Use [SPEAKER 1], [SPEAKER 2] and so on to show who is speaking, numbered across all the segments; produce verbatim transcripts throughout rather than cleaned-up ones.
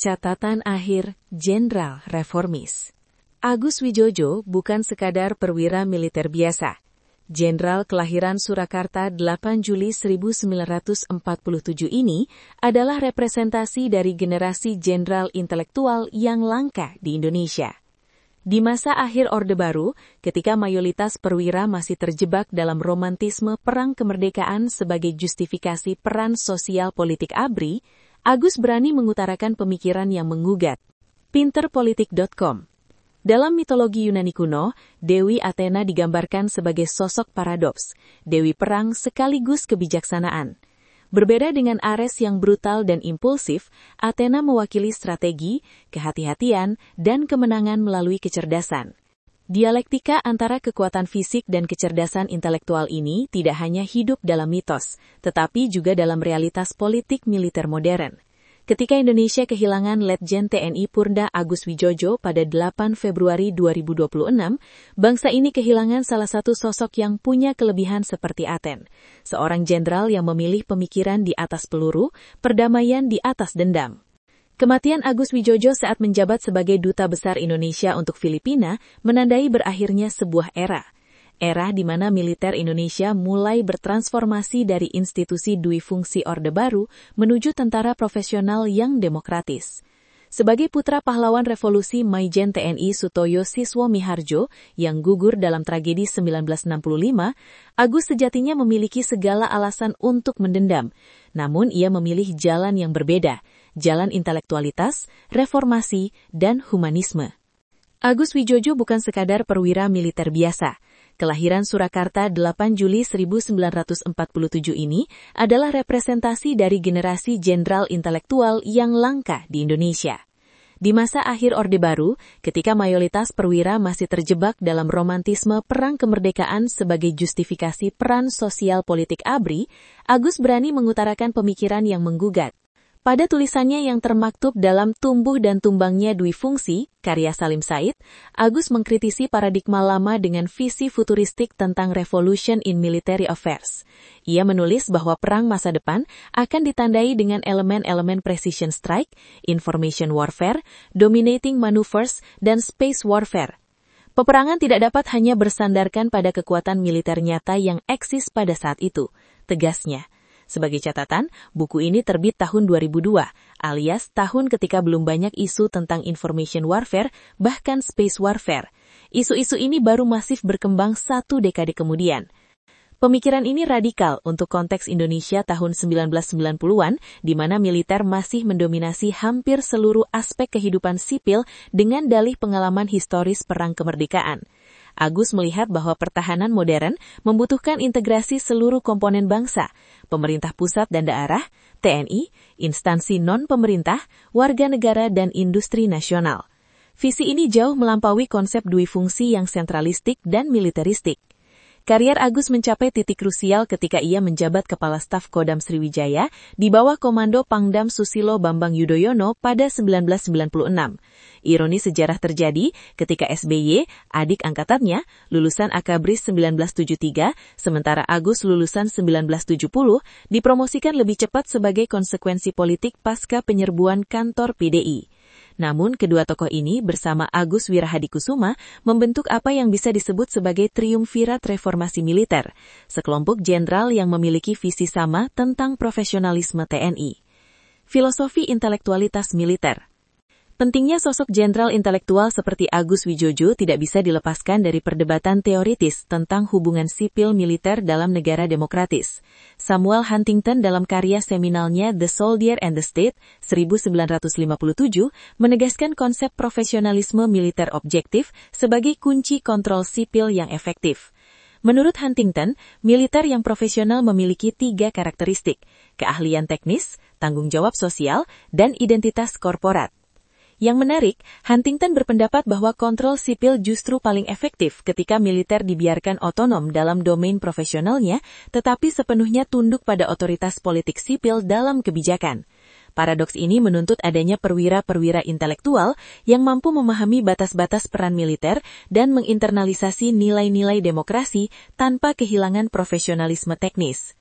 [SPEAKER 1] Catatan akhir Jenderal Reformis. Agus Wijojo bukan sekadar perwira militer biasa. Jenderal kelahiran Surakarta delapan Juli seribu sembilan ratus empat puluh tujuh ini adalah representasi dari generasi jenderal intelektual yang langka di Indonesia. Di masa akhir Orde Baru, ketika mayoritas perwira masih terjebak dalam romantisme perang kemerdekaan sebagai justifikasi peran sosial politik ABRI, Agus berani mengutarakan pemikiran yang menggugat. pinterpolitik dot com. Dalam mitologi Yunani kuno, Dewi Athena digambarkan sebagai sosok paradoks, dewi perang sekaligus kebijaksanaan. Berbeda dengan Ares yang brutal dan impulsif, Athena mewakili strategi, kehati-hatian, dan kemenangan melalui kecerdasan. Dialektika antara kekuatan fisik dan kecerdasan intelektual ini tidak hanya hidup dalam mitos, tetapi juga dalam realitas politik militer modern. Ketika Indonesia kehilangan Letjen T N I Purda Agus Wijojo pada delapan Februari dua ribu dua puluh enam, bangsa ini kehilangan salah satu sosok yang punya kelebihan seperti Aten, seorang jenderal yang memilih pemikiran di atas peluru, perdamaian di atas dendam. Kematian Agus Wijojo saat menjabat sebagai Duta Besar Indonesia untuk Filipina menandai berakhirnya sebuah era. Era di mana militer Indonesia mulai bertransformasi dari institusi dui fungsi Orde Baru menuju tentara profesional yang demokratis. Sebagai putra pahlawan revolusi Maijen T N I Sutoyo Siswo Miharjo yang gugur dalam tragedi seribu sembilan ratus enam puluh lima, Agus sejatinya memiliki segala alasan untuk mendendam. Namun ia memilih jalan yang berbeda, jalan intelektualitas, reformasi, dan humanisme. Agus Wijojo bukan sekadar perwira militer biasa. Kelahiran Surakarta delapan Juli seribu sembilan ratus empat puluh tujuh ini adalah representasi dari generasi jenderal intelektual yang langka di Indonesia. Di masa akhir Orde Baru, ketika mayoritas perwira masih terjebak dalam romantisme perang kemerdekaan sebagai justifikasi peran sosial politik ABRI, Agus berani mengutarakan pemikiran yang menggugat. Pada tulisannya yang termaktub dalam Tumbuh dan Tumbangnya Dui Fungsi, karya Salim Said, Agus mengkritisi paradigma lama dengan visi futuristik tentang revolution in military affairs. Ia menulis bahwa perang masa depan akan ditandai dengan elemen-elemen precision strike, information warfare, dominating maneuvers, dan space warfare. Peperangan tidak dapat hanya bersandarkan pada kekuatan militer nyata yang eksis pada saat itu, tegasnya. Sebagai catatan, buku ini terbit tahun dua ribu dua, alias tahun ketika belum banyak isu tentang information warfare, bahkan space warfare. Isu-isu ini baru masif berkembang satu dekade kemudian. Pemikiran ini radikal untuk konteks Indonesia tahun seribu sembilan ratus sembilan puluhan, di mana militer masih mendominasi hampir seluruh aspek kehidupan sipil dengan dalih pengalaman historis perang kemerdekaan. Agus melihat bahwa pertahanan modern membutuhkan integrasi seluruh komponen bangsa, pemerintah pusat dan daerah, T N I, instansi non-pemerintah, warga negara, dan industri nasional. Visi ini jauh melampaui konsep dui fungsi yang sentralistik dan militeristik. Karier Agus mencapai titik krusial ketika ia menjabat Kepala Staf Kodam Sriwijaya di bawah komando Pangdam Susilo Bambang Yudhoyono pada seribu sembilan ratus sembilan puluh enam. Ironi sejarah terjadi ketika S B Y, adik angkatannya, lulusan Akabris seribu sembilan ratus tujuh puluh tiga, sementara Agus lulusan seribu sembilan ratus tujuh puluh, dipromosikan lebih cepat sebagai konsekuensi politik pasca penyerbuan kantor P D I. Namun, kedua tokoh ini bersama Agus Wirahadikusuma membentuk apa yang bisa disebut sebagai triumvirat reformasi militer, sekelompok jenderal yang memiliki visi sama tentang profesionalisme T N I. Filosofi intelektualitas militer. Pentingnya sosok jenderal intelektual seperti Agus Wijojo tidak bisa dilepaskan dari perdebatan teoritis tentang hubungan sipil militer dalam negara demokratis. Samuel Huntington dalam karya seminalnya The Soldier and the State seribu sembilan ratus lima puluh tujuh menegaskan konsep profesionalisme militer objektif sebagai kunci kontrol sipil yang efektif. Menurut Huntington, militer yang profesional memiliki tiga karakteristik: keahlian teknis, tanggung jawab sosial, dan identitas korporat. Yang menarik, Huntington berpendapat bahwa kontrol sipil justru paling efektif ketika militer dibiarkan otonom dalam domain profesionalnya, tetapi sepenuhnya tunduk pada otoritas politik sipil dalam kebijakan. Paradoks ini menuntut adanya perwira-perwira intelektual yang mampu memahami batas-batas peran militer dan menginternalisasi nilai-nilai demokrasi tanpa kehilangan profesionalisme teknis.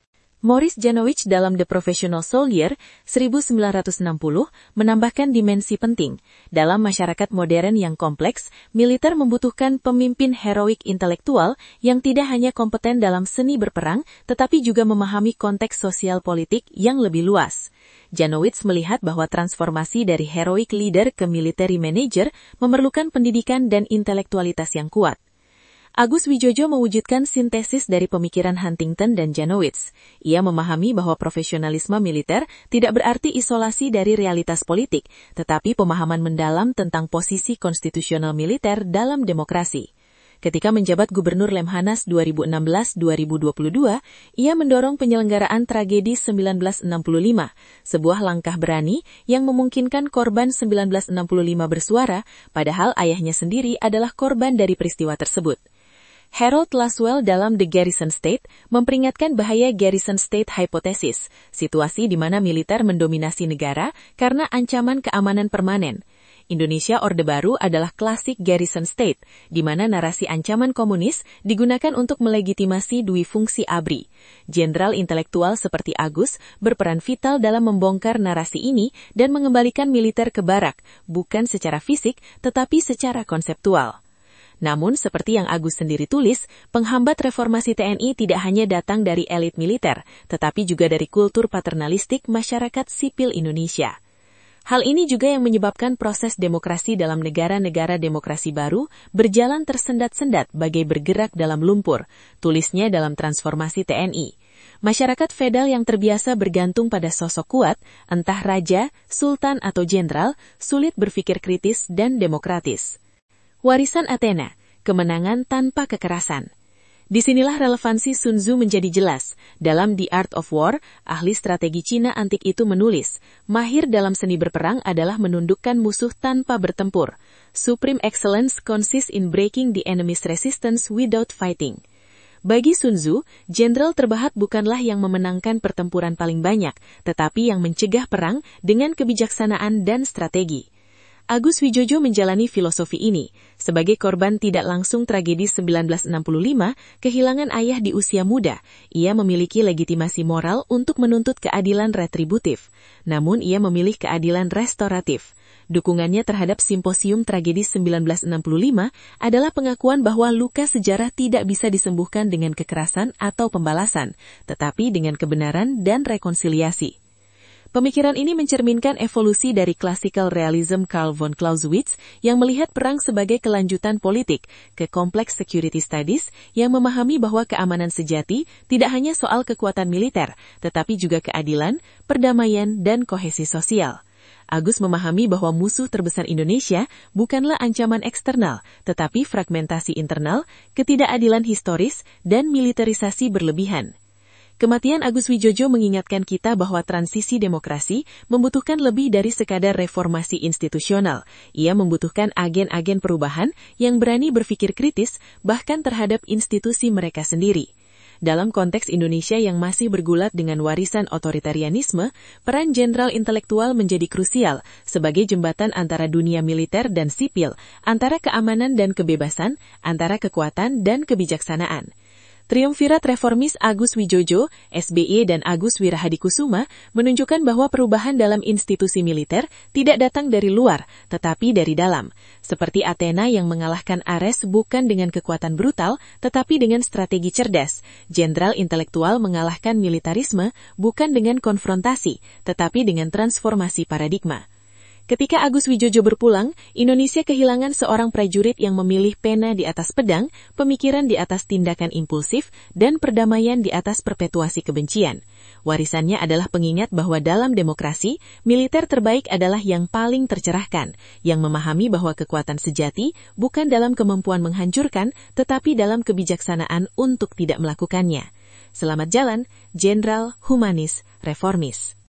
[SPEAKER 1] Maurice Janowicz dalam The Professional Soldier seribu sembilan ratus enam puluh menambahkan dimensi penting. Dalam masyarakat modern yang kompleks, militer membutuhkan pemimpin heroik intelektual yang tidak hanya kompeten dalam seni berperang, tetapi juga memahami konteks sosial politik yang lebih luas. Janowicz melihat bahwa transformasi dari heroik leader ke military manager memerlukan pendidikan dan intelektualitas yang kuat. Agus Wijojo mewujudkan sintesis dari pemikiran Huntington dan Janowicz. Ia memahami bahwa profesionalisme militer tidak berarti isolasi dari realitas politik, tetapi pemahaman mendalam tentang posisi konstitusional militer dalam demokrasi. Ketika menjabat Gubernur Lemhanas dua ribu enam belas sampai dua ribu dua puluh dua, ia mendorong penyelenggaraan tragedi seribu sembilan ratus enam puluh lima, sebuah langkah berani yang memungkinkan korban seribu sembilan ratus enam puluh lima bersuara, padahal ayahnya sendiri adalah korban dari peristiwa tersebut. Harold Laswell dalam The Garrison State memperingatkan bahaya Garrison State Hypothesis, situasi di mana militer mendominasi negara karena ancaman keamanan permanen. Indonesia Orde Baru adalah klasik Garrison State, di mana narasi ancaman komunis digunakan untuk melegitimasi dui fungsi A B R I. Jenderal intelektual seperti Agus berperan vital dalam membongkar narasi ini dan mengembalikan militer ke barak, bukan secara fisik, tetapi secara konseptual. Namun, seperti yang Agus sendiri tulis, penghambat reformasi T N I tidak hanya datang dari elit militer, tetapi juga dari kultur paternalistik masyarakat sipil Indonesia. Hal ini juga yang menyebabkan proses demokrasi dalam negara-negara demokrasi baru berjalan tersendat-sendat bagai bergerak dalam lumpur, tulisnya dalam Transformasi T N I. Masyarakat feodal yang terbiasa bergantung pada sosok kuat, entah raja, sultan atau jenderal, sulit berpikir kritis dan demokratis. Warisan Athena, kemenangan tanpa kekerasan. Disinilah relevansi Sun Tzu menjadi jelas. Dalam The Art of War, ahli strategi Cina antik itu menulis, mahir dalam seni berperang adalah menundukkan musuh tanpa bertempur. Supreme excellence consists in breaking the enemy's resistance without fighting. Bagi Sun Tzu, jenderal terbahat bukanlah yang memenangkan pertempuran paling banyak, tetapi yang mencegah perang dengan kebijaksanaan dan strategi. Agus Wijojo menjalani filosofi ini. Sebagai korban tidak langsung tragedi seribu sembilan ratus enam puluh lima, kehilangan ayah di usia muda, ia memiliki legitimasi moral untuk menuntut keadilan retributif. Namun ia memilih keadilan restoratif. Dukungannya terhadap simposium tragedi seribu sembilan ratus enam puluh lima adalah pengakuan bahwa luka sejarah tidak bisa disembuhkan dengan kekerasan atau pembalasan, tetapi dengan kebenaran dan rekonsiliasi. Pemikiran ini mencerminkan evolusi dari classical realism Karl von Clausewitz yang melihat perang sebagai kelanjutan politik ke kompleks security studies yang memahami bahwa keamanan sejati tidak hanya soal kekuatan militer, tetapi juga keadilan, perdamaian, dan kohesi sosial. Agus memahami bahwa musuh terbesar Indonesia bukanlah ancaman eksternal, tetapi fragmentasi internal, ketidakadilan historis, dan militerisasi berlebihan. Kematian Agus Wijojo mengingatkan kita bahwa transisi demokrasi membutuhkan lebih dari sekadar reformasi institusional. Ia membutuhkan agen-agen perubahan yang berani berpikir kritis bahkan terhadap institusi mereka sendiri. Dalam konteks Indonesia yang masih bergulat dengan warisan otoritarianisme, peran jenderal intelektual menjadi krusial sebagai jembatan antara dunia militer dan sipil, antara keamanan dan kebebasan, antara kekuatan dan kebijaksanaan. Triumvirat reformis Agus Wijojo, S B Y dan Agus Wirahadikusuma menunjukkan bahwa perubahan dalam institusi militer tidak datang dari luar, tetapi dari dalam. Seperti Athena yang mengalahkan Ares bukan dengan kekuatan brutal, tetapi dengan strategi cerdas. Jenderal intelektual mengalahkan militarisme bukan dengan konfrontasi, tetapi dengan transformasi paradigma. Ketika Agus Wijojo berpulang, Indonesia kehilangan seorang prajurit yang memilih pena di atas pedang, pemikiran di atas tindakan impulsif, dan perdamaian di atas perpetuasi kebencian. Warisannya adalah pengingat bahwa dalam demokrasi, militer terbaik adalah yang paling tercerahkan, yang memahami bahwa kekuatan sejati bukan dalam kemampuan menghancurkan, tetapi dalam kebijaksanaan untuk tidak melakukannya. Selamat jalan, Jenderal Humanis Reformis.